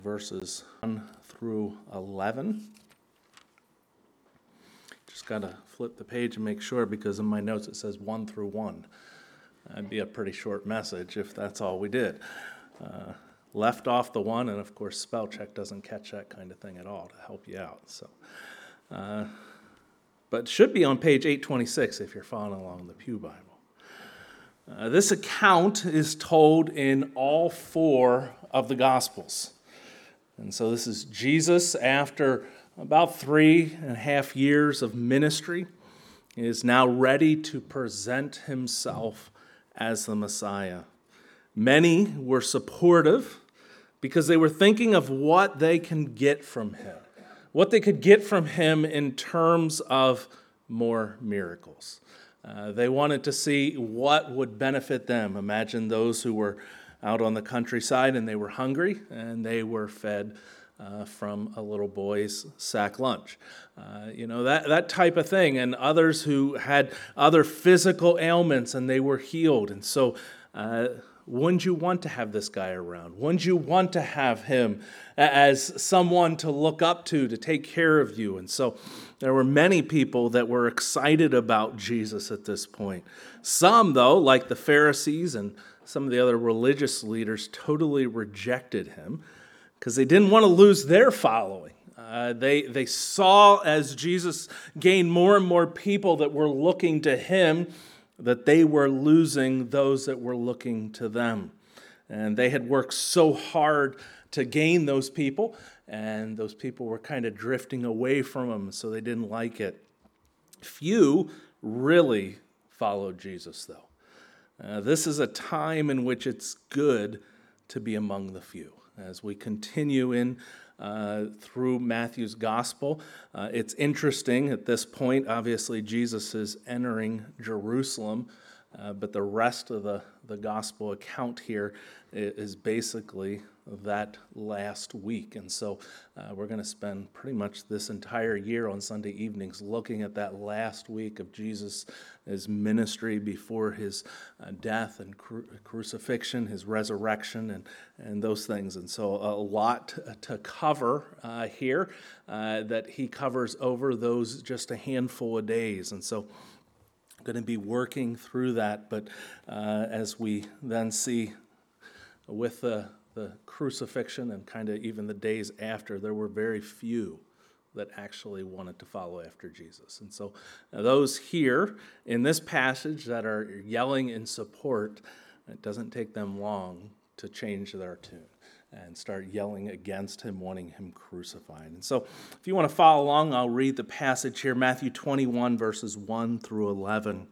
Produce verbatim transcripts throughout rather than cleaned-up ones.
verses one through eleven. Just got to flip the page and make sure, because in my notes it says one through one. That'd be a pretty short message if that's all we did. Uh, left off the one, and of course spell check doesn't catch that kind of thing at all to help you out. So, uh, but it should be on page eight twenty-six if you're following along the Pew Bible. Uh, this account is told in all four of the Gospels. And so this is Jesus after about three and a half years of ministry. He is now ready to present himself as the Messiah. Many were supportive because they were thinking of what they can get from him, what they could get from him in terms of more miracles. Uh, they wanted to see what would benefit them. Imagine those who were out on the countryside and they were hungry and they were fed uh, from a little boy's sack lunch. Uh, you know, that, that type of thing. And others who had other physical ailments and they were healed. And so uh, wouldn't you want to have this guy around? Wouldn't you want to have him as someone to look up to, to take care of you? And so there were many people that were excited about Jesus at this point. Some, though, like the Pharisees and some of the other religious leaders, totally rejected him because they didn't want to lose their following. Uh, they, they saw as Jesus gained more and more people that were looking to him, that they were losing those that were looking to them. And they had worked so hard to gain those people, and those people were kind of drifting away from him, so they didn't like it. Few really followed Jesus, though. Uh, this is a time in which it's good to be among the few. As we continue in uh, through Matthew's gospel, uh, it's interesting at this point. Obviously, Jesus is entering Jerusalem, uh, but the rest of the, the gospel account here is basically that last week. And so uh, we're going to spend pretty much this entire year on Sunday evenings looking at that last week of Jesus' his ministry before his uh, death and cru- crucifixion, his resurrection, and, and those things. And so a lot to, to cover uh, here uh, that he covers over those just a handful of days. And so I'm going to be working through that, but uh, as we then see with the the crucifixion and kind of even the days after, there were very few that actually wanted to follow after Jesus. And so those here in this passage that are yelling in support, it doesn't take them long to change their tune and start yelling against him, wanting him crucified. And so if you want to follow along, I'll read the passage here, Matthew twenty-one, verses one through eleven.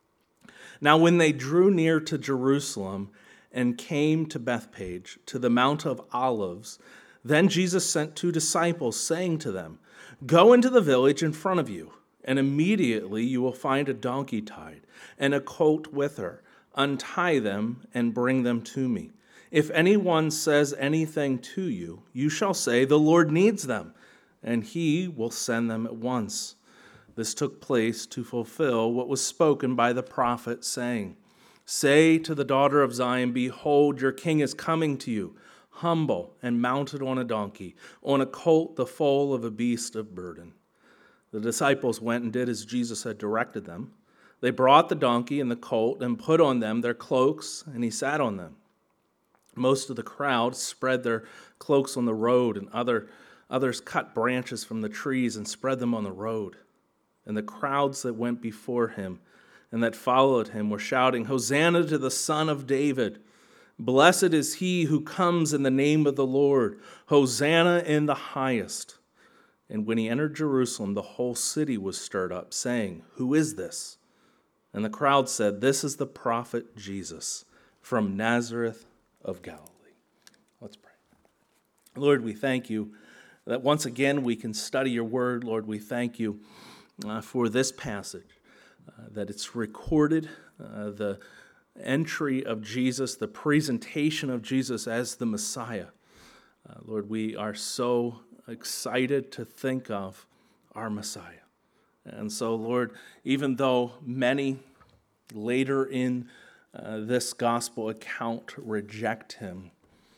Now when they drew near to Jerusalem and came to Bethphage, to the Mount of Olives, then Jesus sent two disciples, saying to them, "Go into the village in front of you, and immediately you will find a donkey tied, and a colt with her. Untie them and bring them to me. If anyone says anything to you, you shall say, 'The Lord needs them,' and he will send them at once." This took place to fulfill what was spoken by the prophet, saying, "Say to the daughter of Zion, behold, your king is coming to you, humble and mounted on a donkey, on a colt, the foal of a beast of burden." The disciples went and did as Jesus had directed them. They brought the donkey and the colt and put on them their cloaks, and he sat on them. Most of the crowd spread their cloaks on the road, and other, others cut branches from the trees and spread them on the road. And the crowds that went before him and that followed him were shouting, "Hosanna to the Son of David! Blessed is he who comes in the name of the Lord! Hosanna in the highest!" And when he entered Jerusalem, the whole city was stirred up, saying, "Who is this?" And the crowd said, "This is the prophet Jesus from Nazareth of Galilee." Let's pray. Lord, we thank you that once again we can study your word. Lord, we thank you uh, for this passage. Uh, that it's recorded, uh, the entry of Jesus, the presentation of Jesus as the Messiah. Uh, Lord, we are so excited to think of our Messiah. And so, Lord, even though many later in uh, this gospel account reject him,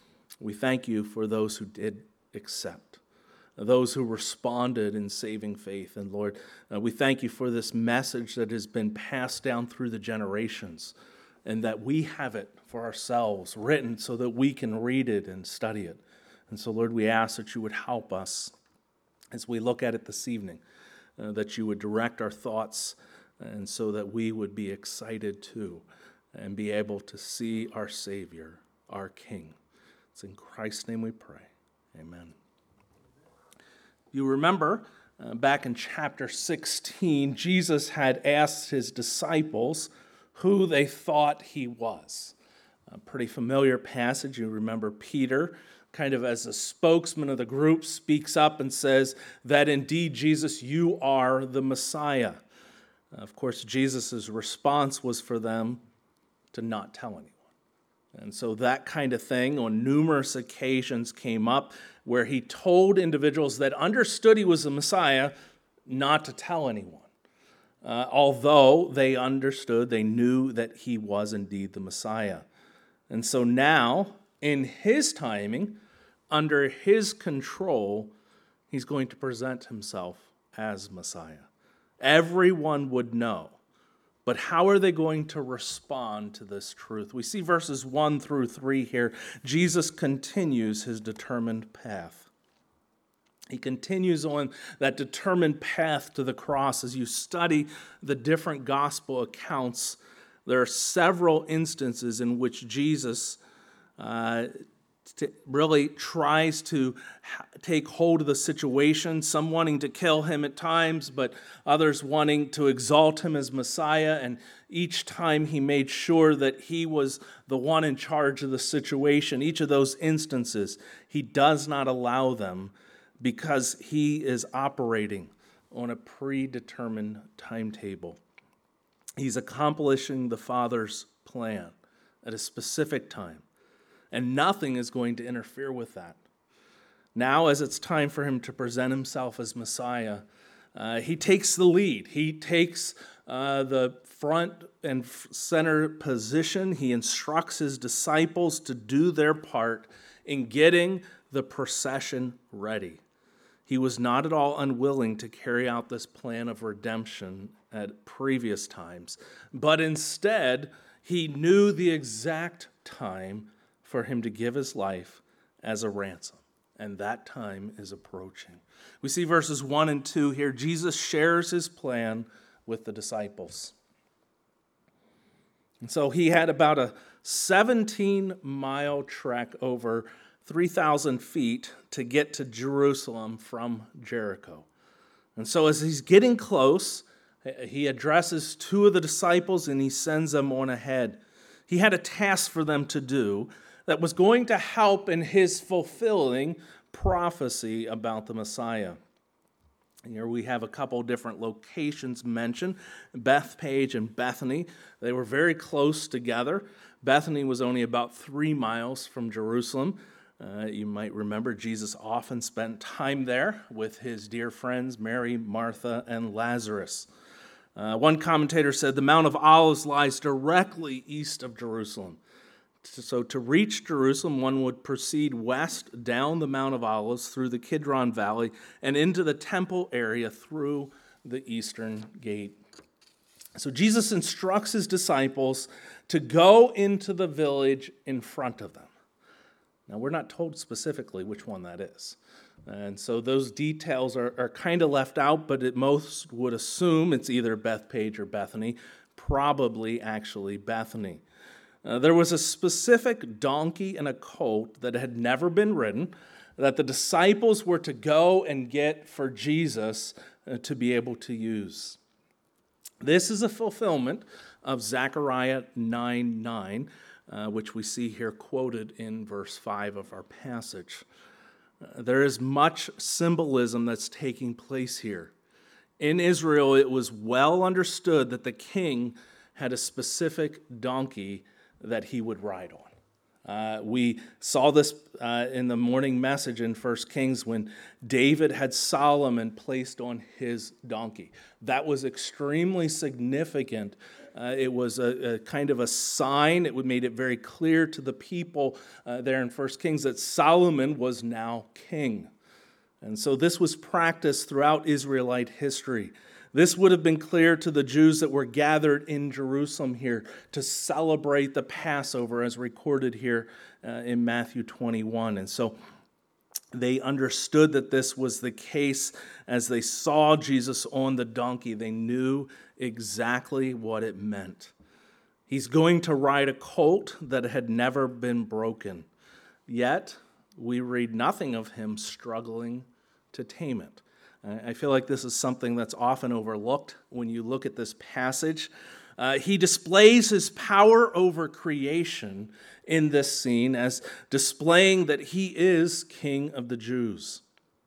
We thank you for those who did accept, those who responded in saving faith. And Lord, uh, we thank you for this message that has been passed down through the generations, and that we have it for ourselves, written so that we can read it and study it. And so, Lord, we ask that you would help us as we look at it this evening, uh, that you would direct our thoughts, and so that we would be excited too and be able to see our Savior, our King. It's in Christ's name we pray. Amen. You remember uh, back in chapter sixteen, Jesus had asked his disciples who they thought he was. A pretty familiar passage. You remember Peter, kind of as a spokesman of the group, speaks up and says that indeed, Jesus, you are the Messiah. Of course, Jesus' response was for them to not tell anyone. And so that kind of thing on numerous occasions came up where he told individuals that understood he was the Messiah not to tell anyone. Uh, although they understood, they knew that he was indeed the Messiah. And so now, in his timing, under his control, he's going to present himself as Messiah. Everyone would know. But how are they going to respond to this truth? We see verses one through three here. Jesus continues his determined path. He continues on that determined path to the cross. As you study the different gospel accounts, there are several instances in which Jesus uh, t- really tries to ha- take hold of the situation, some wanting to kill him at times, but others wanting to exalt him as Messiah. And each time he made sure that he was the one in charge of the situation. Each of those instances, he does not allow them, because he is operating on a predetermined timetable. He's accomplishing the Father's plan at a specific time, and nothing is going to interfere with that. Now, as it's time for him to present himself as Messiah, uh, he takes the lead. He takes uh, the front and center position. He instructs his disciples to do their part in getting the procession ready. He was not at all unwilling to carry out this plan of redemption at previous times, but instead, he knew the exact time for him to give his life as a ransom, and that time is approaching. We see verses one and two here. Jesus shares his plan with the disciples. And so he had about a seventeen-mile trek over three thousand feet to get to Jerusalem from Jericho. And so as he's getting close, he addresses two of the disciples and he sends them on ahead. He had a task for them to do that was going to help in his fulfilling prophecy about the Messiah. Here we have a couple different locations mentioned, Bethphage and Bethany. They were very close together. Bethany was only about three miles from Jerusalem. Uh, you might remember Jesus often spent time there with his dear friends Mary, Martha, and Lazarus. Uh, one commentator said the Mount of Olives lies directly east of Jerusalem. So to reach Jerusalem, one would proceed west down the Mount of Olives through the Kidron Valley and into the temple area through the eastern gate. So Jesus instructs his disciples to go into the village in front of them. Now, we're not told specifically which one that is. And so those details are, are kind of left out, but it most would assume it's either Bethphage or Bethany, probably actually Bethany. Uh, there was a specific donkey and a colt that had never been ridden that the disciples were to go and get for Jesus uh, to be able to use. This is a fulfillment of Zechariah nine nine, uh, which we see here quoted in verse five of our passage. Uh, there is much symbolism that's taking place here. In Israel, it was well understood that the king had a specific donkey that he would ride on. Uh, we saw this uh, in the morning message in First Kings when David had Solomon placed on his donkey. That was extremely significant Uh, it was a, a kind of a sign. It made it very clear to the people uh, there in First Kings that Solomon was now king. And so this was practiced throughout Israelite history. This would have been clear to the Jews that were gathered in Jerusalem here to celebrate the Passover as recorded here uh, in Matthew twenty-one. And so they understood that this was the case as they saw Jesus on the donkey. They knew exactly what it meant. He's going to ride a colt that had never been broken. Yet, we read nothing of him struggling to tame it. I feel like this is something that's often overlooked when you look at this passage. Uh, he displays his power over creation in this scene as displaying that he is King of the Jews.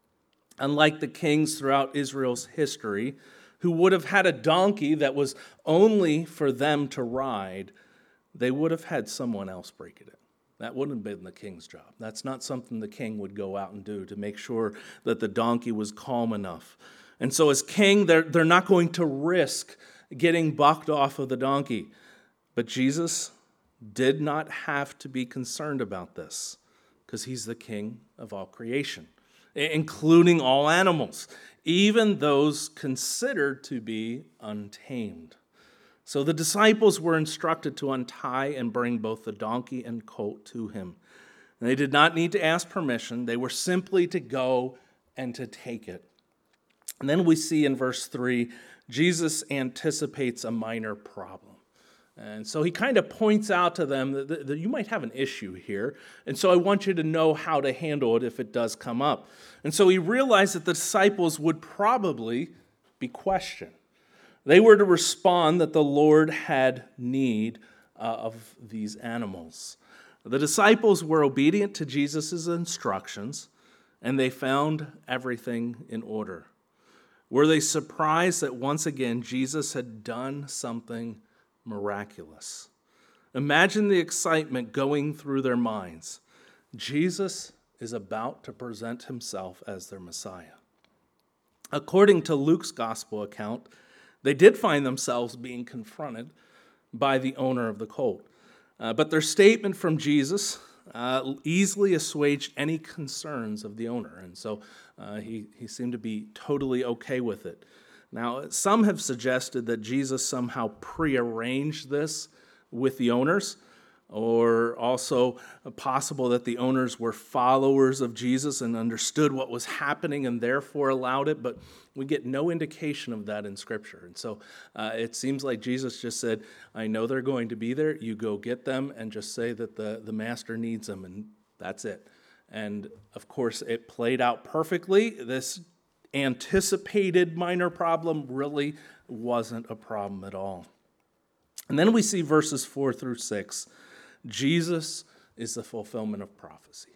Unlike the kings throughout Israel's history, who would have had a donkey that was only for them to ride, they would have had someone else break it in. That wouldn't have been the king's job. That's not something the king would go out and do to make sure that the donkey was calm enough. And so as king, they're, they're not going to risk getting bucked off of the donkey. But Jesus did not have to be concerned about this because he's the king of all creation, including all animals, even those considered to be untamed. So the disciples were instructed to untie and bring both the donkey and colt to him. And they did not need to ask permission. They were simply to go and to take it. And then we see in verse three, Jesus anticipates a minor problem. And so he kind of points out to them that, that you might have an issue here. And so I want you to know how to handle it if it does come up. And so he realized that the disciples would probably be questioned. They were to respond that the Lord had need uh, of these animals. The disciples were obedient to Jesus' instructions, and they found everything in order. Were they surprised that once again Jesus had done something miraculous? Imagine the excitement going through their minds. Jesus is about to present himself as their Messiah. According to Luke's gospel account, they did find themselves being confronted by the owner of the colt. Uh, but their statement from Jesus uh, easily assuaged any concerns of the owner. And so uh, he, he seemed to be totally okay with it. Now, some have suggested that Jesus somehow prearranged this with the owners, or also possible that the owners were followers of Jesus and understood what was happening and therefore allowed it, but we get no indication of that in Scripture. And so uh, it seems like Jesus just said, I know they're going to be there, you go get them and just say that the, the master needs them, and that's it. And of course, it played out perfectly. This anticipated minor problem really wasn't a problem at all. And then we see verses four through six. Jesus is the fulfillment of prophecy.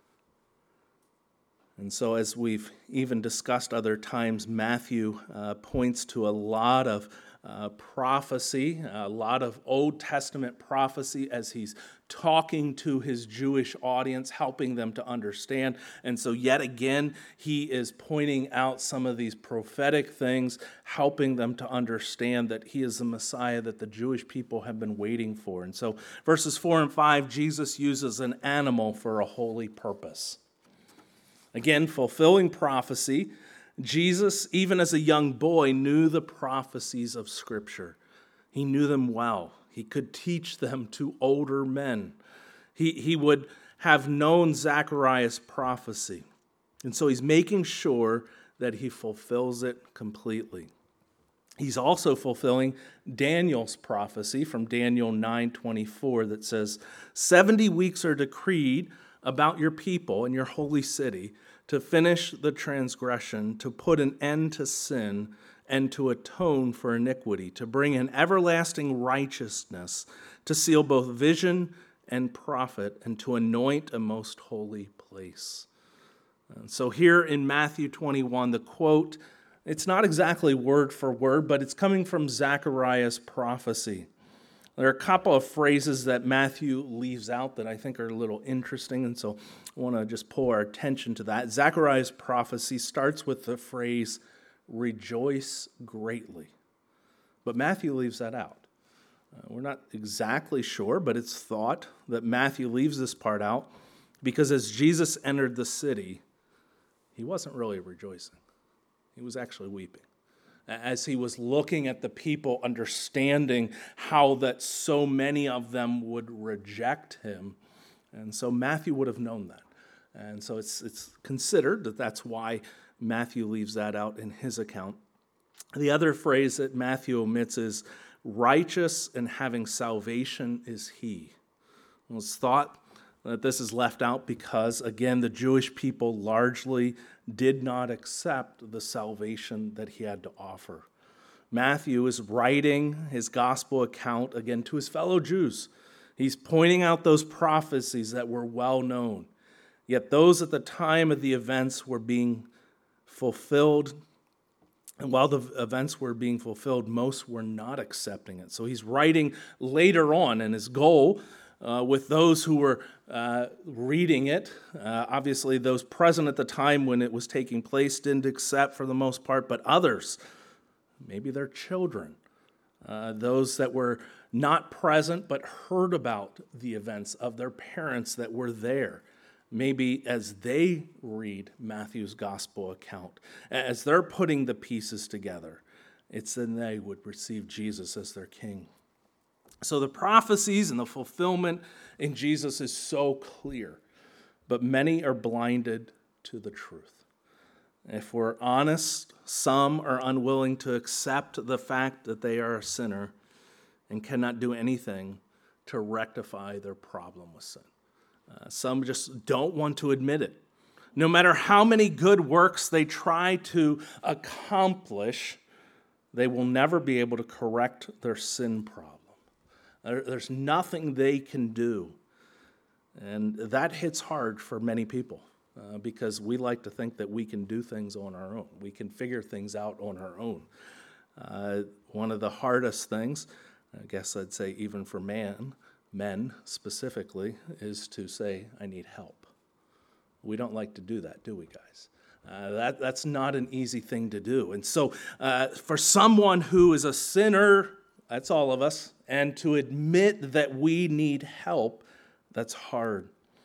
And so as we've even discussed other times, Matthew uh, points to a lot of uh, prophecy, a lot of Old Testament prophecy as he's talking to his Jewish audience, helping them to understand. And so yet again, he is pointing out some of these prophetic things, helping them to understand that he is the Messiah that the Jewish people have been waiting for. And so verses four and five, Jesus uses an animal for a holy purpose. Again, fulfilling prophecy, Jesus, even as a young boy, knew the prophecies of Scripture. He knew them well. He could teach them to older men. He, he would have known Zechariah's prophecy. And so he's making sure that he fulfills it completely. He's also fulfilling Daniel's prophecy from Daniel nine twenty-four that says, seventy weeks are decreed about your people and your holy city to finish the transgression, to put an end to sin, and to atone for iniquity, to bring in everlasting righteousness, to seal both vision and prophet, and to anoint a most holy place. And so here in Matthew twenty-one, the quote, it's not exactly word for word, but it's coming from Zechariah's prophecy. There are a couple of phrases that Matthew leaves out that I think are a little interesting, and so I want to just pull our attention to that. Zechariah's prophecy starts with the phrase, rejoice greatly. But Matthew leaves that out. Uh, we're not exactly sure, but it's thought that Matthew leaves this part out because as Jesus entered the city, he wasn't really rejoicing. He was actually weeping. As he was looking at the people, understanding how that so many of them would reject him. And so Matthew would have known that. And so it's it's considered that that's why Matthew leaves that out in his account. The other phrase that Matthew omits is, righteous and having salvation is he. Well, it's thought that this is left out because, again, the Jewish people largely did not accept the salvation that he had to offer. Matthew is writing his gospel account, again, to his fellow Jews. He's pointing out those prophecies that were well known, yet those at the time of the events were being fulfilled. And while the events were being fulfilled, most were not accepting it. So he's writing later on, and his goal uh, with those who were uh, reading it, uh, obviously those present at the time when it was taking place didn't accept for the most part, but others, maybe their children, uh, those that were not present but heard about the events of their parents that were there. Maybe as they read Matthew's gospel account, as they're putting the pieces together, it's then they would receive Jesus as their king. So the prophecies and the fulfillment in Jesus is so clear, but many are blinded to the truth. If we're honest, some are unwilling to accept the fact that they are a sinner and cannot do anything to rectify their problem with sin. Uh, some just don't want to admit it. No matter how many good works they try to accomplish, they will never be able to correct their sin problem. There, there's nothing they can do. And that hits hard for many people uh, because we like to think that we can do things on our own. We can figure things out on our own. Uh, one of the hardest things, I guess I'd say even for man, men specifically, is to say, I need help. We don't like to do that, do we, guys? Uh, that, that's not an easy thing to do. And so uh, for someone who is a sinner, that's all of us, and to admit that we need help, that's hard.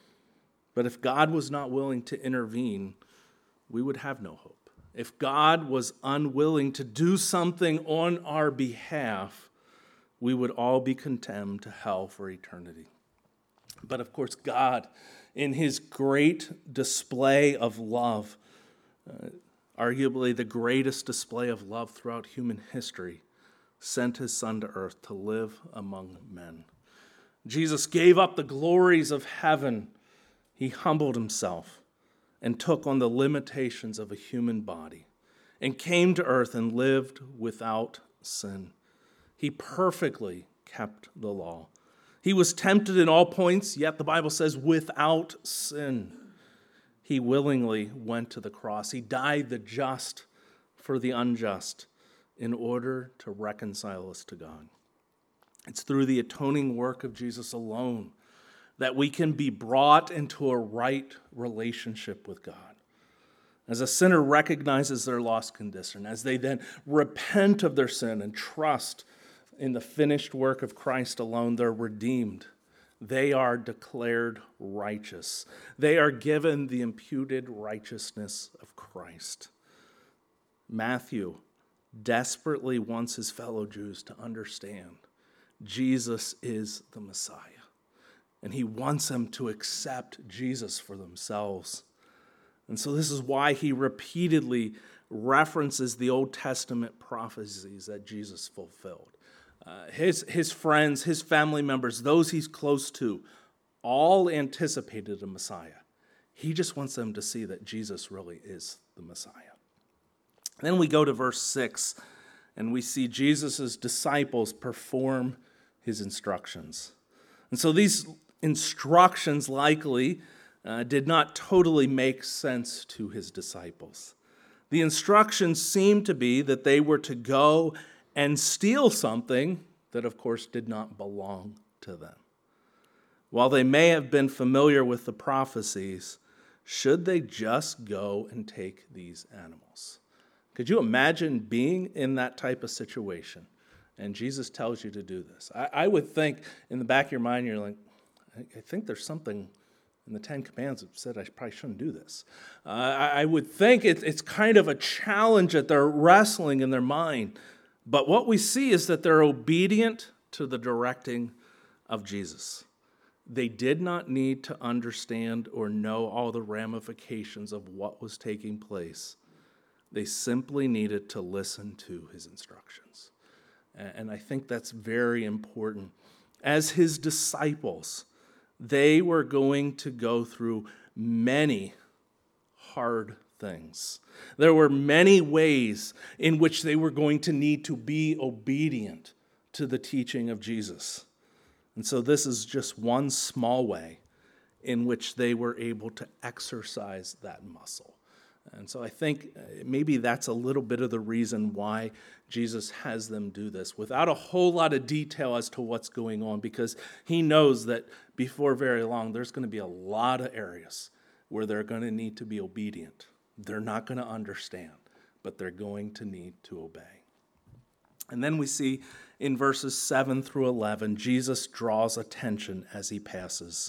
But if God was not willing to intervene, we would have no hope. If God was unwilling to do something on our behalf, we would all be condemned to hell for eternity. But of course, God, in his great display of love, uh, arguably the greatest display of love throughout human history, sent his Son to earth to live among men. Jesus gave up the glories of heaven. He humbled himself and took on the limitations of a human body and came to earth and lived without sin. He perfectly kept the law. He was tempted in all points, yet the Bible says without sin. He willingly went to the cross. He died the just for the unjust in order to reconcile us to God. It's through the atoning work of Jesus alone that we can be brought into a right relationship with God. As a sinner recognizes their lost condition, as they then repent of their sin and trust in the finished work of Christ alone, they're redeemed. They are declared righteous. They are given the imputed righteousness of Christ. Matthew desperately wants his fellow Jews to understand Jesus is the Messiah. And he wants them to accept Jesus for themselves. And so this is why he repeatedly references the Old Testament prophecies that Jesus fulfilled. Uh, his, his friends, his family members, those he's close to, all anticipated a Messiah. He just wants them to see that Jesus really is the Messiah. Then we go to verse six, and we see Jesus' disciples perform his instructions. And so these instructions likely uh, did not totally make sense to his disciples. The instructions seemed to be that they were to go and steal something that, of course, did not belong to them. While they may have been familiar with the prophecies, should they just go and take these animals? Could you imagine being in that type of situation? And Jesus tells you to do this. I, I would think in the back of your mind, you're like, I, I think there's something in the Ten Commandments that said I probably shouldn't do this. Uh, I, I would think it, it's kind of a challenge that they're wrestling in their mind. But what we see is that they're obedient to the directing of Jesus. They did not need to understand or know all the ramifications of what was taking place. They simply needed to listen to his instructions. And I think that's very important. As his disciples, they were going to go through many hard things. There were many ways in which they were going to need to be obedient to the teaching of Jesus. And so this is just one small way in which they were able to exercise that muscle. And so I think maybe that's a little bit of the reason why Jesus has them do this without a whole lot of detail as to what's going on, because he knows that before very long there's going to be a lot of areas where they're going to need to be obedient. They're not going to understand, but they're going to need to obey. And then we see in verses seven through eleven, Jesus draws attention as he passes.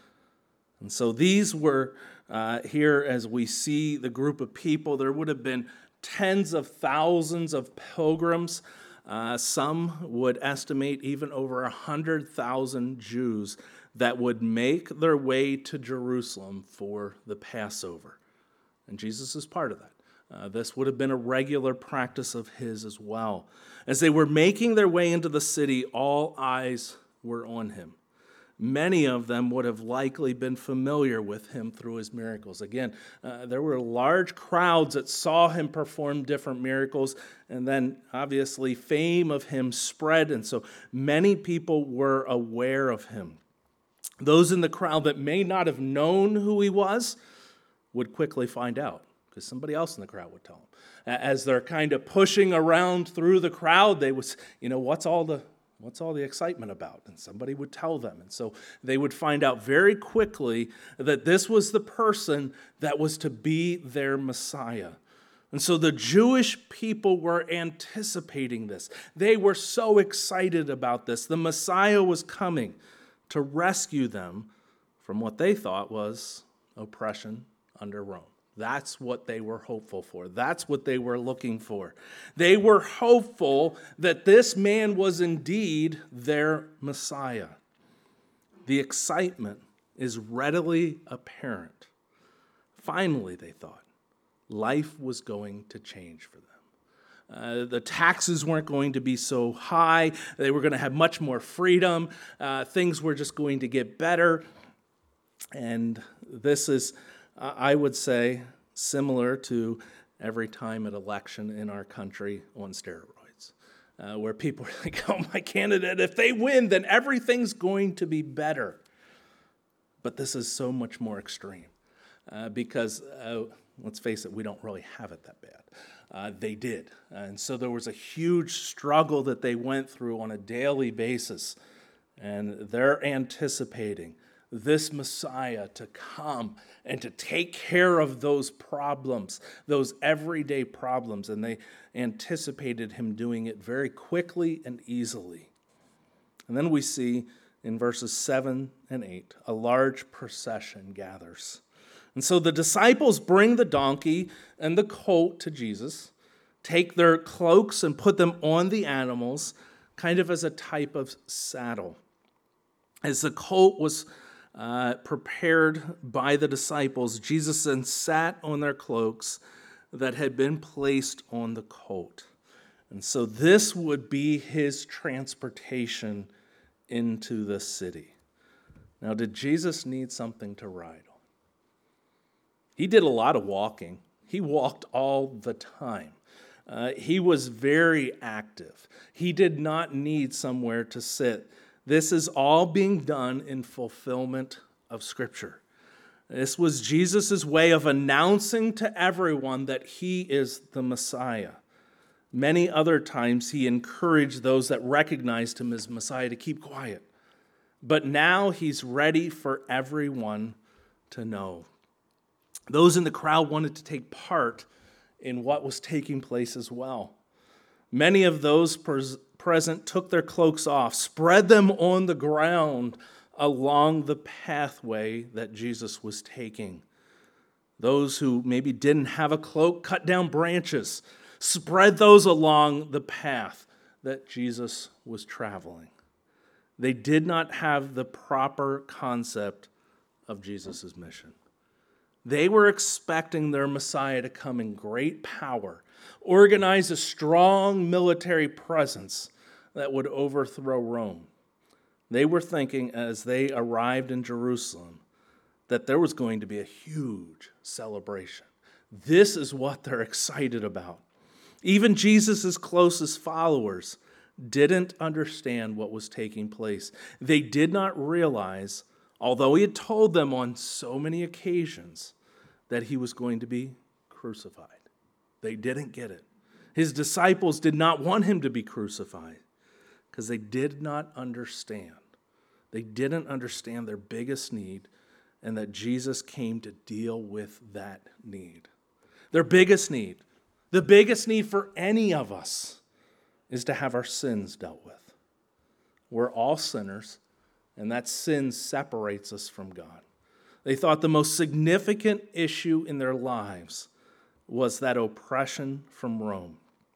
And so these were uh, here as we see the group of people. There would have been tens of thousands of pilgrims. Uh, some would estimate even over one hundred thousand Jews that would make their way to Jerusalem for the Passover. And Jesus is part of that. Uh, this would have been a regular practice of his as well. As they were making their way into the city, all eyes were on him. Many of them would have likely been familiar with him through his miracles. Again, uh, there were large crowds that saw him perform different miracles, and then obviously fame of him spread, and so many people were aware of him. Those in the crowd that may not have known who he was would quickly find out, because somebody else in the crowd would tell them. As they're kind of pushing around through the crowd, they was, you know, what's all the what's all the excitement about? And somebody would tell them. And so they would find out very quickly that this was the person that was to be their Messiah. And so the Jewish people were anticipating this. They were so excited about this. The Messiah was coming to rescue them from what they thought was oppression under Rome. That's what they were hopeful for. That's what they were looking for. They were hopeful that this man was indeed their Messiah. The excitement is readily apparent. Finally, they thought, life was going to change for them. Uh, the taxes weren't going to be so high. They were going to have much more freedom. Uh, things were just going to get better. And this is, uh, I would say, similar to every time at election in our country on steroids, uh, where people are like, oh, my candidate, if they win, then everything's going to be better. But this is so much more extreme uh, because, uh, let's face it, we don't really have it that bad. Uh, they did. And so there was a huge struggle that they went through on a daily basis. And they're anticipating this Messiah to come and to take care of those problems, those everyday problems. And they anticipated him doing it very quickly and easily. And then we see in verses seven and eight, a large procession gathers. And so the disciples bring the donkey and the colt to Jesus, take their cloaks and put them on the animals, kind of as a type of saddle. As the colt was uh, prepared by the disciples, Jesus then sat on their cloaks that had been placed on the colt. And so this would be his transportation into the city. Now, did Jesus need something to ride on? He did a lot of walking. He walked all the time. Uh, he was very active. He did not need somewhere to sit. This is all being done in fulfillment of Scripture. This was Jesus' way of announcing to everyone that he is the Messiah. Many other times he encouraged those that recognized him as Messiah to keep quiet. But now he's ready for everyone to know. Those in the crowd wanted to take part in what was taking place as well. Many of those pres- present took their cloaks off, spread them on the ground along the pathway that Jesus was taking. Those who maybe didn't have a cloak cut down branches, spread those along the path that Jesus was traveling. They did not have the proper concept of Jesus' mission. They were expecting their Messiah to come in great power, organize a strong military presence that would overthrow Rome. They were thinking as they arrived in Jerusalem that there was going to be a huge celebration. This is what they're excited about. Even Jesus' closest followers didn't understand what was taking place. They did not realize, although he had told them on so many occasions, that he was going to be crucified. They didn't get it. His disciples did not want him to be crucified because they did not understand. They didn't understand their biggest need, and that Jesus came to deal with that need. Their biggest need, the biggest need for any of us, is to have our sins dealt with. We're all sinners, and that sin separates us from God. They thought the most significant issue in their lives was that oppression from Rome.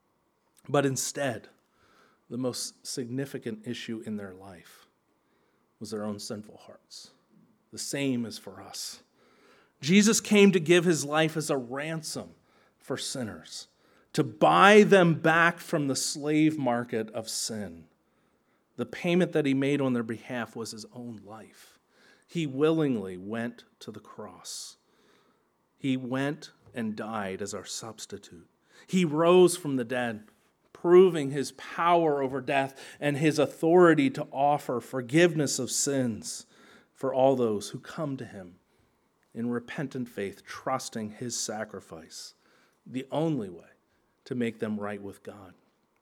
But instead, the most significant issue in their life was their own sinful hearts. The same is for us. Jesus came to give his life as a ransom for sinners, to buy them back from the slave market of sin. The payment that he made on their behalf was his own life. He willingly went to the cross. He went and died as our substitute. He rose from the dead, proving his power over death and his authority to offer forgiveness of sins for all those who come to him in repentant faith, trusting his sacrifice, the only way to make them right with God.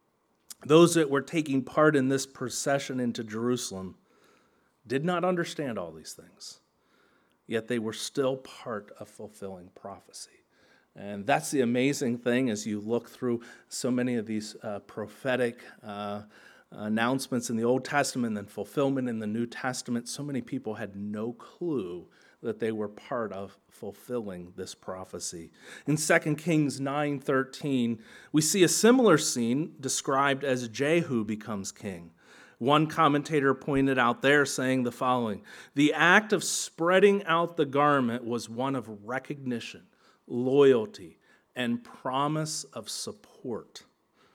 Those that were taking part in this procession into Jerusalem did not understand all these things, yet they were still part of fulfilling prophecy. And that's the amazing thing as you look through so many of these uh, prophetic uh, announcements in the Old Testament and fulfillment in the New Testament. So many people had no clue that they were part of fulfilling this prophecy. In Second Kings nine thirteen, we see a similar scene described as Jehu becomes king. One commentator pointed out there saying the following: the act of spreading out the garment was one of recognition, loyalty, and promise of support.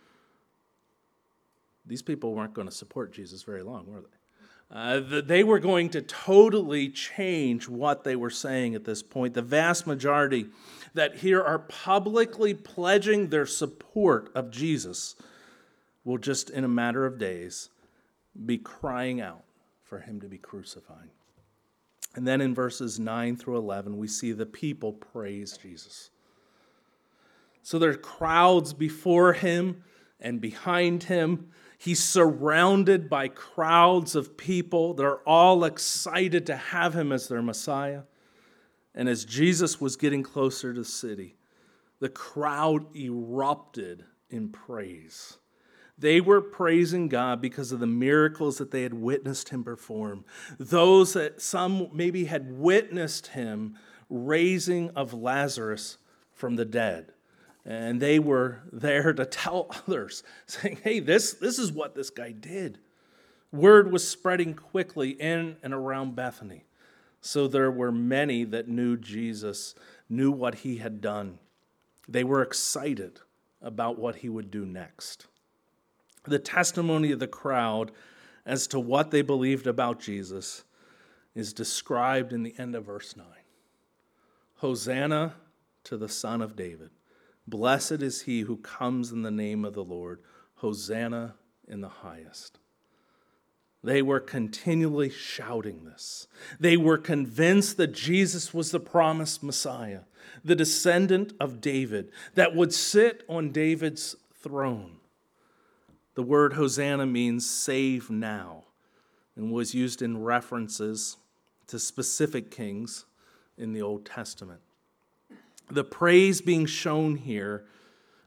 These people weren't going to support Jesus very long, were they? Uh, they were going to totally change what they were saying at this point. The vast majority that here are publicly pledging their support of Jesus will just in a matter of days be crying out for him to be crucified. And then in verses nine through eleven, we see the people praise Jesus. So there are crowds before him and behind him. He's surrounded by crowds of people. They're all excited to have him as their Messiah. And as Jesus was getting closer to the city, the crowd erupted in praise. They were praising God because of the miracles that they had witnessed him perform. Those that some maybe had witnessed him raising of Lazarus from the dead. And they were there to tell others, saying, hey, this, this is what this guy did. Word was spreading quickly in and around Bethany. So there were many that knew Jesus, knew what he had done. They were excited about what he would do next. The testimony of the crowd as to what they believed about Jesus is described in the end of verse nine. Hosanna to the Son of David. Blessed is he who comes in the name of the Lord. Hosanna in the highest. They were continually shouting this. They were convinced that Jesus was the promised Messiah, the descendant of David, that would sit on David's throne. The word Hosanna means save now, and was used in references to specific kings in the Old Testament. The praise being shown here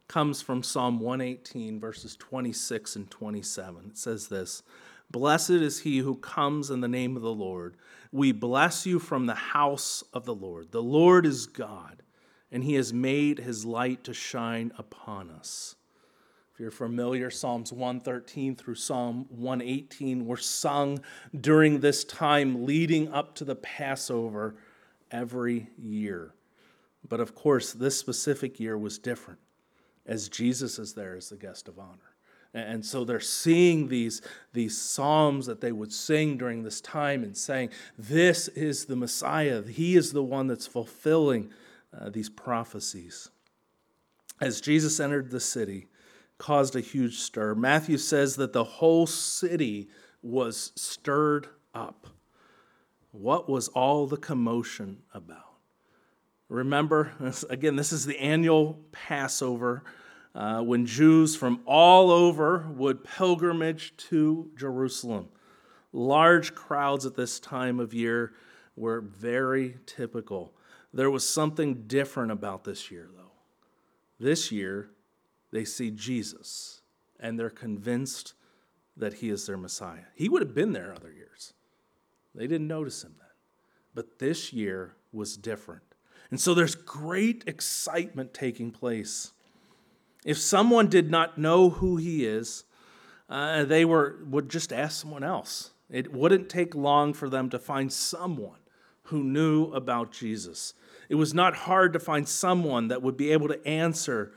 comes from Psalm one eighteen, verses twenty-six and twenty-seven. It says this, "Blessed is he who comes in the name of the Lord. We bless you from the house of the Lord. The Lord is God, and he has made his light to shine upon us." If you're familiar, Psalms one thirteen through Psalm one eighteen were sung during this time leading up to the Passover every year. But of course, this specific year was different, as Jesus is there as the guest of honor. And so they're seeing these, these psalms that they would sing during this time and saying, this is the Messiah. He is the one that's fulfilling uh, these prophecies. As Jesus entered the city, caused a huge stir. Matthew says that the whole city was stirred up. What was all the commotion about? Remember, again, this is the annual Passover, uh, when Jews from all over would pilgrimage to Jerusalem. Large crowds at this time of year were very typical. There was something different about this year, though. This year, they see Jesus, and they're convinced that he is their Messiah. He would have been there other years. They didn't notice him then. But this year was different. And so there's great excitement taking place. If someone did not know who he is, uh, they were would just ask someone else. It wouldn't take long for them to find someone who knew about Jesus. It was not hard to find someone that would be able to answer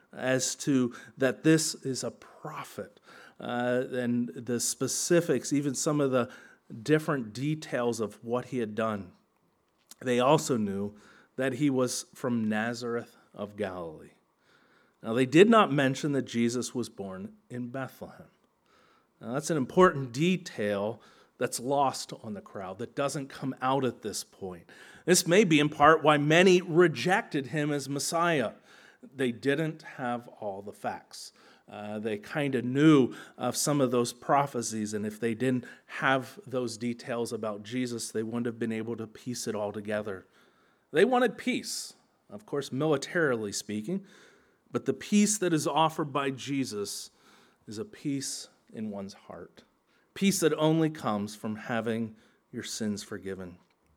as to that this is a prophet, uh, and the specifics, even some of the different details of what he had done. They also knew that he was from Nazareth of Galilee. Now, they did not mention that Jesus was born in Bethlehem. Now, that's an important detail that's lost on the crowd, that doesn't come out at this point. This may be in part why many rejected him as Messiah. They didn't have all the facts. Uh, they kind of knew of some of those prophecies, and if they didn't have those details about Jesus, they wouldn't have been able to piece it all together. They wanted peace, of course, militarily speaking, but the peace that is offered by Jesus is a peace in one's heart. Peace that only comes from having your sins forgiven.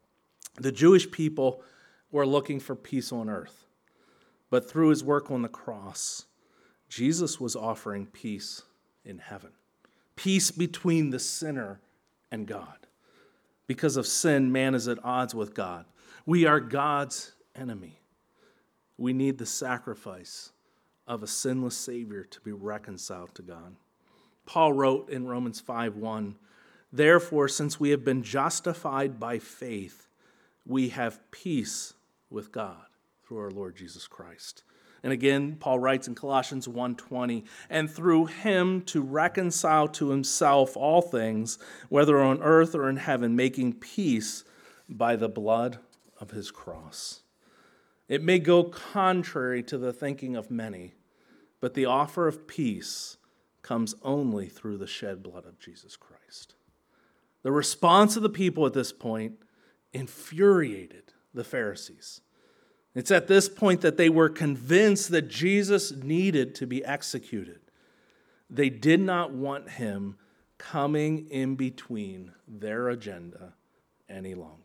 The Jewish people were looking for peace on earth, but through his work on the cross, Jesus was offering peace in heaven. Peace between the sinner and God. Because of sin, man is at odds with God. We are God's enemy. We need the sacrifice of a sinless Savior to be reconciled to God. Paul wrote in Romans five one, "Therefore, since we have been justified by faith, we have peace with God through our Lord Jesus Christ." And again, Paul writes in Colossians one twenty, "And through him to reconcile to himself all things, whether on earth or in heaven, making peace by the blood of his cross." It may go contrary to the thinking of many, but the offer of peace comes only through the shed blood of Jesus Christ. The response of the people at this point infuriated the Pharisees. It's at this point that they were convinced that Jesus needed to be executed. They did not want him coming in between their agenda any longer.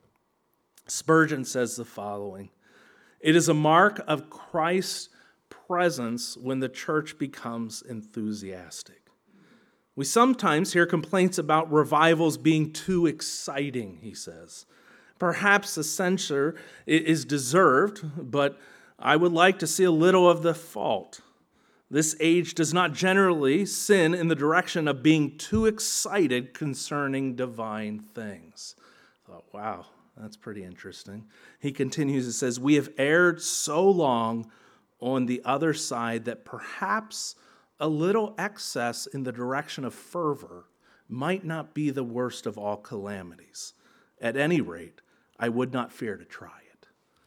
Spurgeon says the following, "It is a mark of Christ's presence when the church becomes enthusiastic." We sometimes hear complaints about revivals being too exciting, he says. Perhaps the censure is deserved, but I would like to see a little of the fault. This age does not generally sin in the direction of being too excited concerning divine things. I thought, wow, that's pretty interesting. He continues, it says, "We have erred so long on the other side that perhaps a little excess in the direction of fervor might not be the worst of all calamities. At any rate, I would not fear to try it."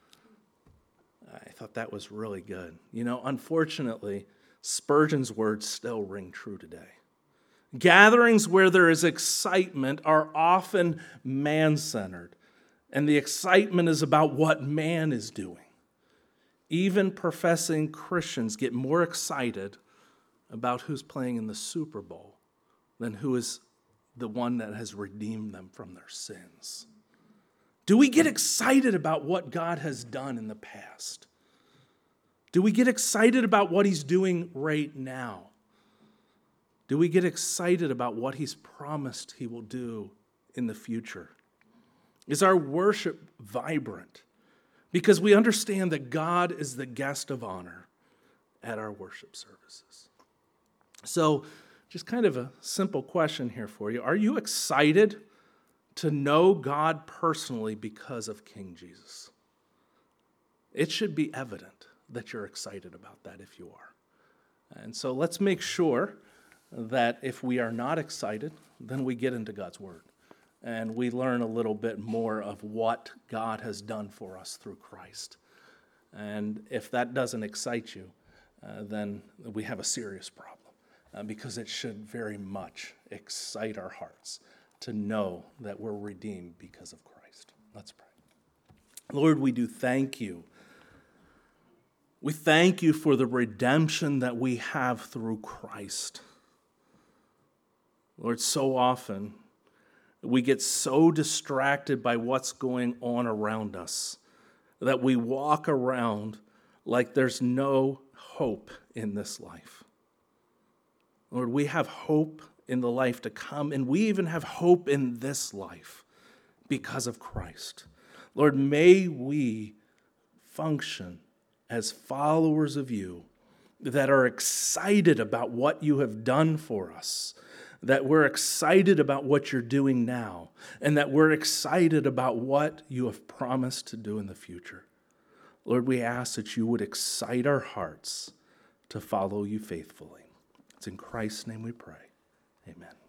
I thought that was really good. You know, unfortunately, Spurgeon's words still ring true today. Gatherings where there is excitement are often man-centered, and the excitement is about what man is doing. Even professing Christians get more excited about who's playing in the Super Bowl than who is the one that has redeemed them from their sins. Do we get excited about what God has done in the past? Do we get excited about what he's doing right now? Do we get excited about what he's promised he will do in the future? Is our worship vibrant? Because we understand that God is the guest of honor at our worship services. So, just kind of a simple question here for you. Are you excited to know God personally because of King Jesus? It should be evident that you're excited about that if you are. And so let's make sure that if we are not excited, then we get into God's Word and we learn a little bit more of what God has done for us through Christ. And if that doesn't excite you, uh, then we have a serious problem uh, because it should very much excite our hearts to know that we're redeemed because of Christ. Let's pray. Lord, we do thank you. We thank you for the redemption that we have through Christ. Lord, so often we get so distracted by what's going on around us that we walk around like there's no hope in this life. Lord, we have hope in the life to come, and we even have hope in this life because of Christ. Lord, may we function as followers of you that are excited about what you have done for us, that we're excited about what you're doing now, and that we're excited about what you have promised to do in the future. Lord, we ask that you would excite our hearts to follow you faithfully. It's in Christ's name we pray. Amen.